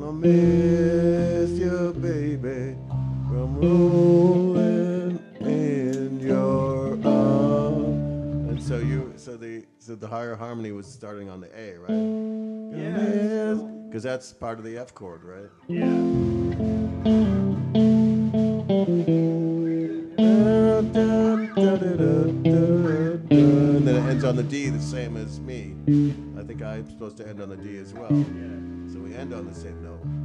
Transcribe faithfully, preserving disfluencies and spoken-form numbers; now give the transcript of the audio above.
Gonna miss you, baby, from rolling in your arms. And so you, so the, so the higher harmony was starting on the A, right? Yeah. Because that's part of the F chord, right? Yeah. And then it ends on the D, the same as me. I think I'm supposed to end on the D as well. Yeah. So we end on the same note.